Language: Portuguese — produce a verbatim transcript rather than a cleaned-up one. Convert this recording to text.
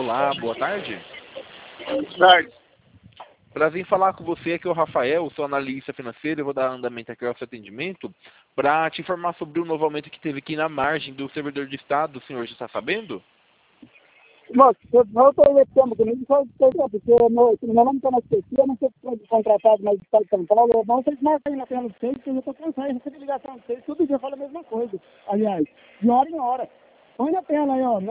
Olá, boa tarde. Tarde. Prazer em falar com você, aqui é o Rafael, sou analista financeiro, eu vou dar andamento aqui ao seu atendimento para te informar sobre o novo aumento que teve aqui na margem do servidor de estado, o senhor já está sabendo? Moço, eu não estou investindo comigo, só estou porque o meu meu nome está na esqueci, eu não sei se foi contratado mais do Estado de São Paulo, eu não sei se mais aí na tela do seis, porque eu já estou cansado, eu recebi ligação do seis, todo dia fala a mesma coisa. Aliás, de hora em hora. Põe na tela aí, ó.